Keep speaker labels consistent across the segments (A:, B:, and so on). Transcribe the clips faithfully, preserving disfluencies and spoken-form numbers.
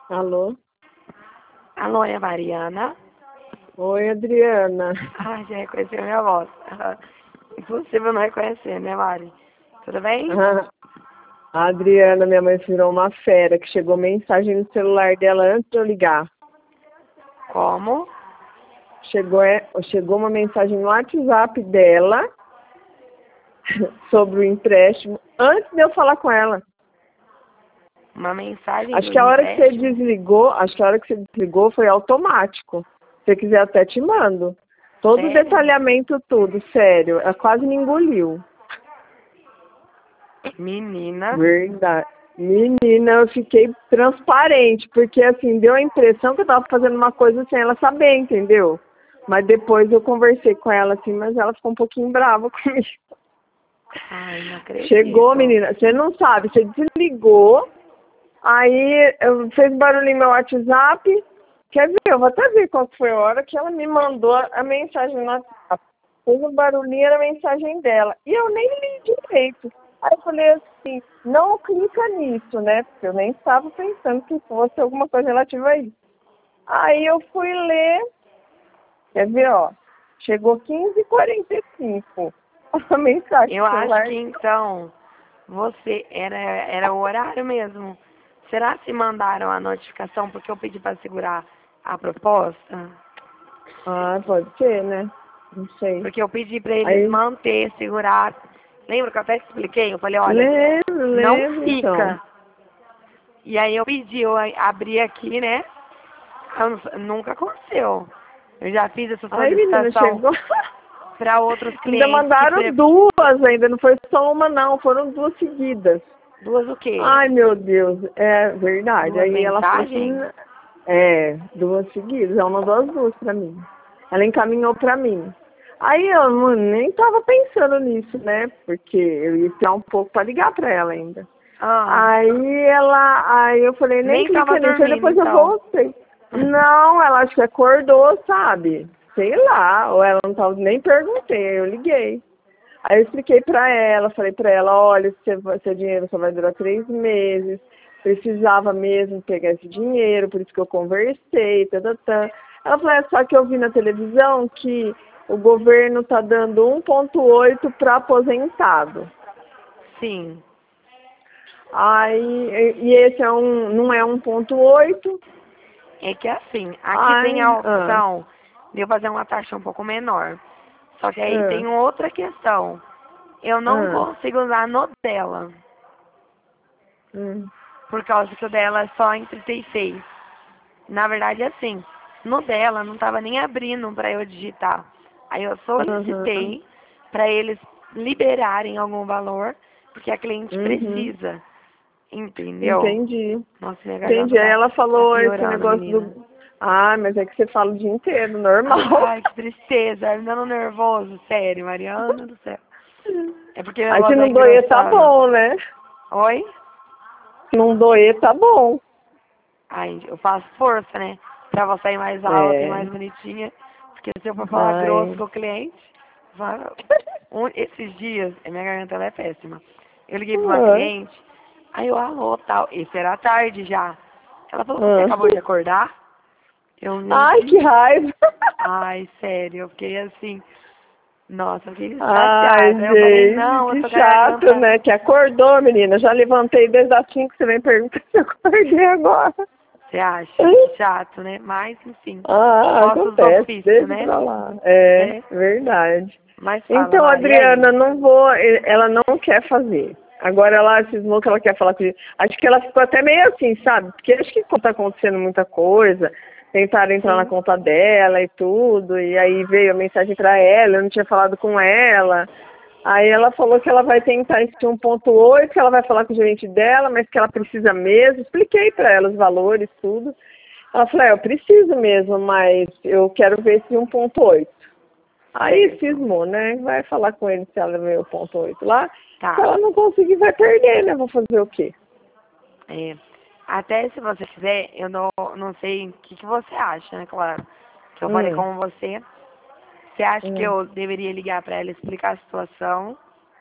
A: Alô?
B: Alô, é a Mariana?
A: Oi, Adriana.
B: Ah, já reconheceu minha voz. Impossível não reconhecer, né, Mari? Tudo bem?
A: Ah, a Adriana, minha mãe virou uma fera, que chegou mensagem no celular dela antes de eu ligar.
B: Como?
A: Chegou, é, chegou uma mensagem no WhatsApp dela sobre o empréstimo antes de eu falar com ela.
B: Uma mensagem
A: Acho
B: do
A: que a hora que você
B: empréstimo?
A: desligou, acho que a hora que você desligou foi automático. Se você quiser até te mando. Todo o
B: Sério?
A: detalhamento, tudo, sério. Ela quase me engoliu.
B: Menina.
A: Verdade. Menina, eu fiquei transparente, porque assim, deu a impressão que eu tava fazendo uma coisa sem ela saber, entendeu? Mas depois eu conversei com ela assim, mas ela ficou um pouquinho brava comigo.
B: Ai, não acredito.
A: Chegou, menina, você não sabe, você desligou, aí eu fez barulho em meu WhatsApp. Quer ver? Eu vou até ver qual foi a hora que ela me mandou a mensagem no WhatsApp. Fez um barulhinho, era a mensagem dela. E eu nem li direito. Aí eu falei assim, não clica nisso, né? Porque eu nem estava pensando que fosse alguma coisa relativa a isso. Aí eu fui ler, quer ver, ó. Chegou quinze e quarenta e cinco a mensagem
B: Eu
A: do
B: acho
A: celular.
B: que então você era, era o horário mesmo. Será que mandaram a notificação porque eu pedi para segurar a proposta?
A: Ah, pode ser, né? Não sei.
B: Porque eu pedi para eles
A: Aí,
B: manter, segurar. Lembra que eu até te expliquei? Eu falei, olha,
A: lembro,
B: não
A: lembro então.
B: fica. E aí eu pedi, eu abri aqui, né? Eu não- nunca aconteceu. Eu já fiz essa
A: Aí, menina,
B: solicitação
A: chegou.
B: para outros
A: Ainda
B: clientes que
A: mandaram
B: pre...
A: duas ainda, não foi só uma não, foram duas seguidas.
B: duas o quê?
A: Ai, meu Deus, é verdade.
B: Duas
A: Aí ela falou assim,
B: mensagens?
A: é, duas seguidas, ela mandou as duas pra mim. Ela encaminhou pra mim. Aí eu não, nem tava pensando nisso, né? Porque eu ia esperar um pouco pra ligar pra ela ainda.
B: Ah,
A: Aí ela, aí eu falei, nem
B: nem tava
A: clica nisso, aí
B: dormindo
A: depois eu
B: então.
A: voltei. Não, ela acho que acordou, sabe? Sei lá, ou ela não tava, nem perguntei, aí eu liguei. Aí eu expliquei pra ela, falei pra ela, olha, seu, seu dinheiro só vai durar três meses, precisava mesmo pegar esse dinheiro, por isso que eu conversei, tatatã. Ela falou, é só que eu vi na televisão que o governo tá dando um ponto oito para aposentado.
B: Sim.
A: Aí, e e esse é um, não é um ponto oito.
B: É que assim, aqui tem
A: Ai,
B: a
A: ah,
B: opção de eu fazer uma taxa um pouco menor. Só que aí
A: ah,
B: tem outra questão. Eu não
A: ah,
B: consigo usar no dela.
A: hum,
B: Por causa que o dela é só em trinta e seis. Na verdade, assim, no dela não tava nem abrindo para eu digitar. Aí eu
A: aham,
B: solicitei para eles liberarem algum valor, porque a cliente
A: uhum,
B: precisa. Entendeu?
A: entendi.
B: Nossa, minha garganta
A: Entendi. Aí
B: tá,
A: ela
B: tá
A: falou esse
B: piorando,
A: negócio
B: menina.
A: do. Ah, mas é que você fala o dia inteiro, normal.
B: Ai, que tristeza, me dando nervoso, sério, Mariana do céu. É porque minha
A: Aí se
B: voz vai
A: não doer, tá
B: engrossando.
A: bom, né?
B: Oi?
A: Se não doer, tá bom.
B: Ai, eu faço força, né? Pra você sair mais alta e
A: É.
B: mais bonitinha. Porque se eu for falar grosso
A: Ai.
B: com o cliente, vai... um, esses dias, a minha garganta ela é péssima. Eu liguei pra uma
A: Ah,
B: cliente, aí eu, alô, tal. Isso era tarde já. Ela falou, você
A: ah.
B: acabou de acordar? Eu, meu
A: Ai, que
B: Deus.
A: raiva.
B: Ai, sério, eu fiquei assim, nossa, eu fiquei
A: Ai,
B: chateada. Aí eu falei,
A: gente,
B: não, eu
A: que
B: tô com a
A: chato,
B: garganta.
A: né? Que acordou, menina. Já levantei desde as cinco, você vem perguntar se eu acordei agora.
B: Você acha? Que chato, né? Mas, enfim,
A: Ah,
B: ossos do
A: acontece,
B: ofício,
A: deixa
B: né?
A: pra lá. É,
B: É.
A: verdade.
B: Mas fala,
A: Então,
B: Mari, e aí?
A: Adriana, não vou, ela não quer fazer. Agora ela cismou que ela quer falar comigo. Acho que ela ficou até meio assim, sabe? Porque acho que quando tá acontecendo muita coisa, tentaram entrar na
B: Sim.
A: conta dela e tudo, e aí veio a mensagem pra ela, eu não tinha falado com ela. Aí ela falou que ela vai tentar esse um ponto oito, que ela vai falar com o gerente dela, mas que ela precisa mesmo. Expliquei pra ela os valores, tudo. Ela falou, é, eu preciso mesmo, mas eu quero ver esse um ponto oito. Aí
B: Certo.
A: cismou, né? Vai falar com ele se ela vê o ponto oito lá. Se
B: Tá.
A: ela não conseguir, vai perder, né? Vou fazer o quê?
B: É. Até se você quiser, eu não, não sei o que, que você acha, né? Claro. Que eu falei
A: Hum,
B: com você. Você acha que
A: hum.
B: eu deveria ligar pra ela e explicar a situação?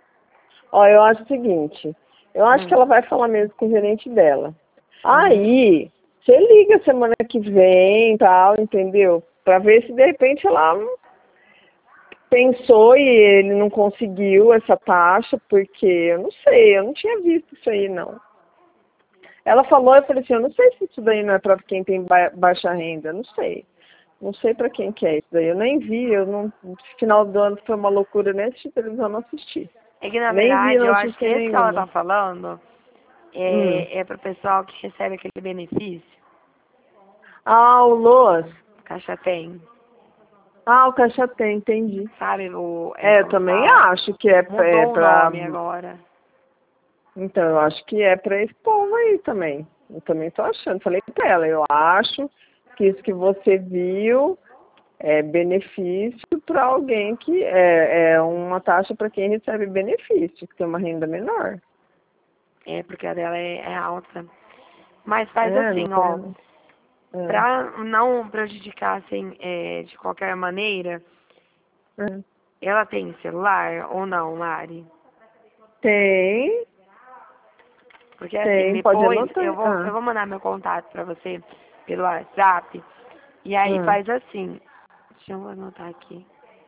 A: Ó, eu acho o seguinte. Eu acho que
B: Hum.
A: ela vai falar mesmo com o gerente dela.
B: Uhum.
A: Aí, Você liga semana que vem e tal, entendeu? Pra ver se de repente ela pensou e ele não conseguiu essa taxa, porque eu não sei, eu não tinha visto isso aí, não. Ela falou, eu falei assim, eu não sei se isso daí não é para quem tem ba baixa renda, não sei. Não sei para quem que é isso daí. Eu nem vi, eu não, no final do ano foi uma loucura, nem assisti televisão, não assisti.
B: É que, na
A: Nem vi
B: verdade, eu acho que
A: notícia
B: esse que ela
A: nenhuma.
B: tá falando
A: Hum.
B: é, é pro pessoal que recebe aquele benefício.
A: Ah, o Loas.
B: Caixa tem.
A: Ah, o Caixa tem, entendi.
B: Sabe, o, é
A: É, eu
B: como
A: também
B: fala.
A: acho que é, é
B: Mudou o
A: pra...
B: nome agora.
A: Então, eu acho que é pra esse povo aí também. Eu também tô achando. Falei pra ela, eu acho que isso que você viu é benefício para alguém que é, é uma taxa para quem recebe benefício, que tem uma renda menor.
B: É, porque a dela é, é alta. Mas faz
A: É,
B: assim,
A: não
B: ó.
A: é, é,
B: Pra não prejudicar, assim, é, de qualquer maneira,
A: é.
B: ela tem celular ou não, Mari?
A: Tem,
B: Porque assim,
A: tem, pode
B: depois
A: anotar.
B: eu vou, eu
A: Ah,
B: vou mandar meu contato pra você pelo WhatsApp. E aí
A: ah.
B: faz assim. Deixa eu anotar aqui.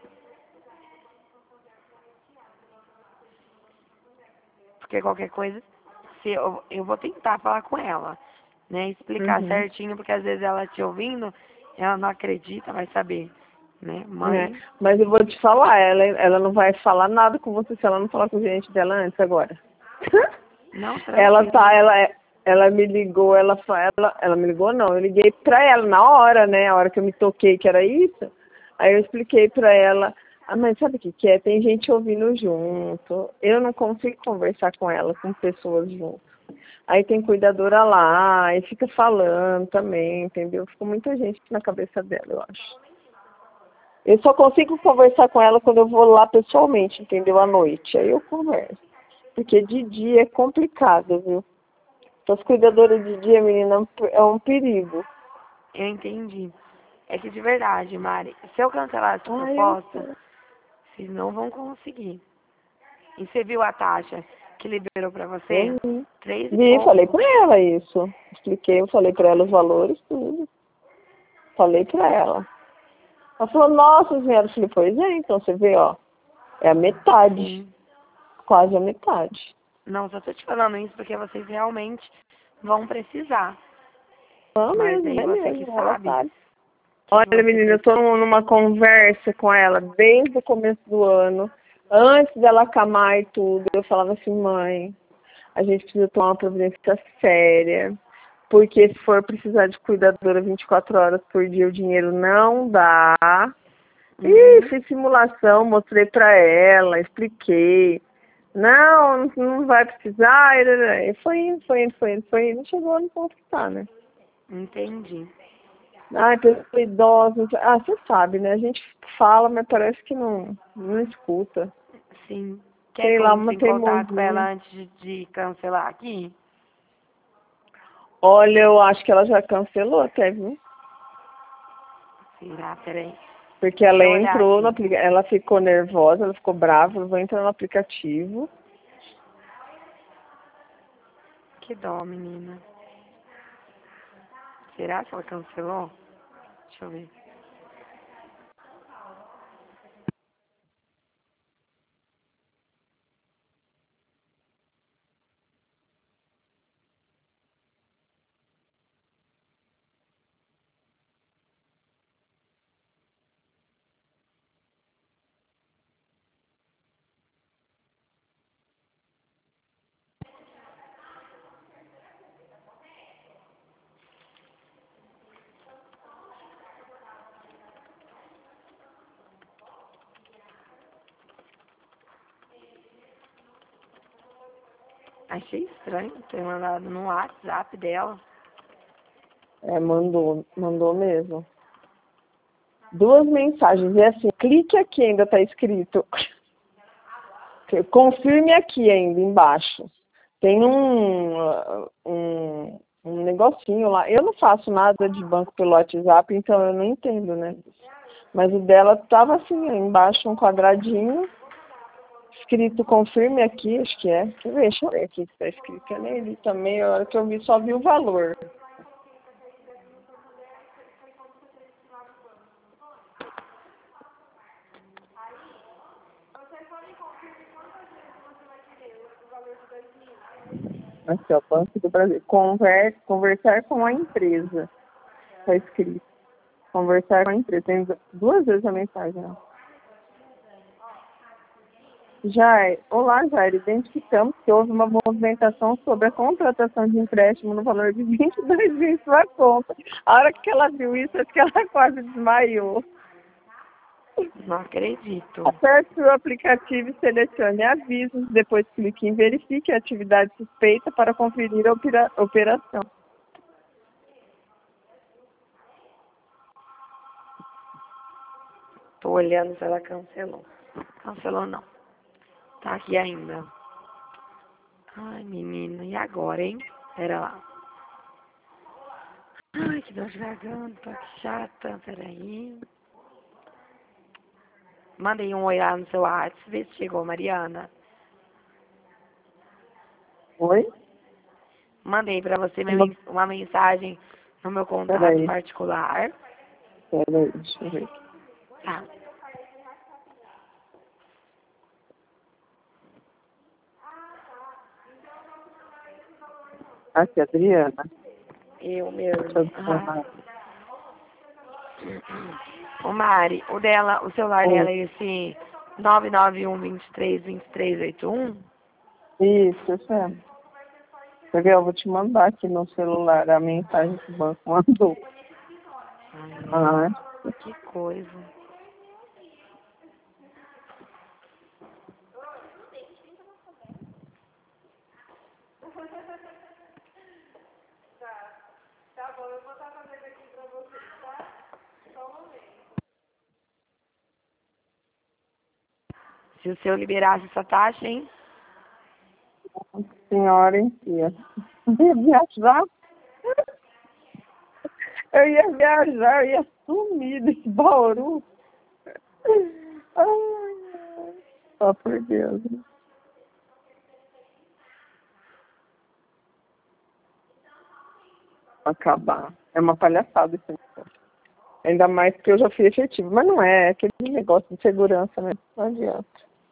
B: Porque qualquer coisa, se eu, eu vou tentar falar com ela, né? Explicar
A: Uhum.
B: certinho, porque às vezes ela te ouvindo, ela não acredita, vai saber, né?
A: É.
B: Mãe,
A: Mas eu vou te falar, ela, ela não vai falar nada com você se ela não falar com o gerente dela antes agora.
B: não,
A: Ela
B: tranquilo.
A: tá, ela, ela me ligou, ela, fa- ela, ela me ligou não, eu liguei pra ela na hora, né, a hora que eu me toquei que era isso, aí eu expliquei pra ela, ah, mas sabe o que que é? Tem gente ouvindo junto, eu não consigo conversar com ela, com pessoas junto. Aí tem cuidadora lá, e fica falando também, entendeu? Ficou muita gente na cabeça dela, eu acho. Eu só consigo conversar com ela quando eu vou lá pessoalmente, entendeu? À noite, aí eu converso. Porque de dia é complicado, viu? As cuidadoras de dia, menina, é um perigo.
B: Eu entendi. É que de verdade, Mari, se eu cancelar essa
A: Ah, eu
B: proposta,
A: sei.
B: vocês não vão conseguir. E você viu a taxa que liberou pra
A: Eu
B: você?
A: vi.
B: Três e
A: Vi, falei
B: pouco.
A: pra ela isso. Expliquei, eu falei pra ela os valores, tudo. Falei pra ela. Ela falou, nossa senhora, eu falei, pois é, então você vê, ó, é a metade,
B: Sim.
A: quase a metade.
B: Não, só tô te falando isso porque vocês realmente vão precisar.
A: Não
B: Mas
A: mesmo,
B: aí
A: é
B: você que
A: mesmo, ela
B: sabe
A: sabe.
B: o que, que
A: Olha,
B: você
A: menina, eu tô
B: precisa.
A: numa conversa com ela desde o começo do ano, antes dela acamar e tudo. Eu falava assim, mãe, a gente precisa tomar uma providência séria, porque se for precisar de cuidadora vinte e quatro horas por dia, o dinheiro não dá. E
B: Uhum.
A: fiz simulação, mostrei pra ela, expliquei. Não, não vai precisar. E foi indo, foi indo, foi indo, foi indo. Chegou no ponto que tá, né?
B: Entendi.
A: Ai, pessoa idosa. Ah, você sabe, né? A gente fala, mas parece que não, não escuta.
B: Sim. Quer
A: Sei
B: que eu
A: lá,
B: entre
A: uma
B: em contato com
A: teimosia.
B: ela antes de, de cancelar aqui?
A: Olha, eu acho que ela já cancelou até, viu?
B: Será? Peraí.
A: Porque
B: Deixa
A: ela
B: eu olhar
A: entrou no
B: aqui.
A: aplicativo, ela ficou nervosa, ela ficou brava, eu vou entrar no aplicativo.
B: Que dó, menina. Será que ela cancelou? Deixa eu ver. Achei estranho ter mandado no WhatsApp dela.
A: É, mandou, mandou mesmo. Duas mensagens, é assim, clique aqui, ainda tá escrito. Confirme aqui ainda, embaixo. Tem um, um, um negocinho lá. Eu não faço nada de banco pelo WhatsApp, então eu não entendo, né? Mas o dela tava assim, ó, embaixo um quadradinho, escrito confirme aqui, acho que é. Quer ver? Deixa eu ver aqui o que está escrito. Eu nem li também, a hora que eu vi, só vi o valor. Aqui, ó, Banco do Brasil. Conver, conversar com a empresa. Tá escrito. Conversar com a empresa. Tem duas vezes a mensagem, ó. Jair, olá, Jair. Identificamos que houve uma movimentação sobre a contratação de empréstimo no valor de vinte e dois mil em sua conta. A hora que ela viu isso, acho que ela quase desmaiou.
B: Não acredito.
A: Acesse o aplicativo e selecione avisos. Depois clique em verifique a atividade suspeita para conferir a opera operação.
B: Tô olhando se ela cancelou. Cancelou não. Tá aqui ainda. Ai, menina, e agora, hein? Pera lá. Ai, que dor de garganta, que chata. Peraí. Mandei um oi lá no seu WhatsApp, vê se chegou, Mariana.
A: Oi?
B: Mandei pra você uma mensagem no meu contato
A: Peraí.
B: particular.
A: Peraí, deixa eu ver.
B: Tá.
A: Aqui, Adriana.
B: Eu mesmo.
A: Ah.
B: Ô Mari, o dela, o celular
A: Oi.
B: dela é esse nove nove um, dois três, dois três oito um?
A: Isso, isso é. Quer ver? Eu vou te mandar aqui no celular a mensagem que o banco mandou.
B: Ai,
A: Ah,
B: que coisa. Se o seu liberasse essa taxa, hein?
A: senhora em si. Eu ia viajar. Eu ia viajar, eu ia sumir desse Bauru. Ai, só por Deus. Acabar. É uma palhaçada isso. Ainda mais que eu já fui efetivo. Mas não é, é aquele negócio de segurança, né? Não adianta.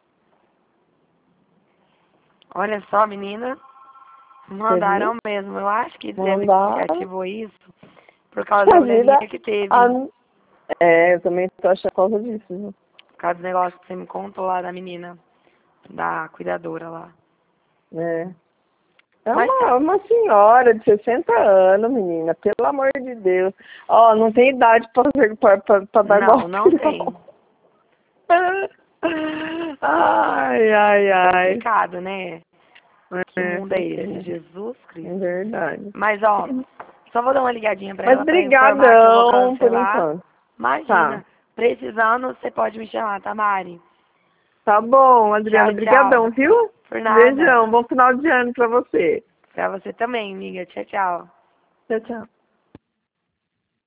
B: Olha só, menina. Mandaram mesmo. Eu acho que dizendo
A: Mandaram.
B: que ativou isso por causa da mulherinha que teve.
A: A... É, eu também tô achando por causa disso, viu?
B: Por causa do negócio que você me contou lá da menina. Da cuidadora lá.
A: É. É
B: Mas
A: uma,
B: tá.
A: uma senhora de sessenta anos, menina. Pelo amor de Deus. Ó, não tem idade pra, pra, pra, pra dar
B: Não,
A: golpe,
B: não tem.
A: Ai, ai, ai.
B: Complicado, né? Que
A: É,
B: mundo é esse? Jesus Cristo.
A: é verdade.
B: Mas, ó, só vou dar uma ligadinha pra
A: Mas
B: ela pra informar que eu vou
A: brigadão por
B: cancelar.
A: enquanto.
B: Imagina.
A: Tá.
B: Precisando, você pode me chamar, tá, Mari?
A: Tá bom, Adriana.
B: Tchau,
A: Brigadão,
B: tchau.
A: viu?
B: Por nada.
A: Beijão. Bom final de ano pra você.
B: Pra você também, amiga. Tchau, tchau.
A: Tchau, tchau.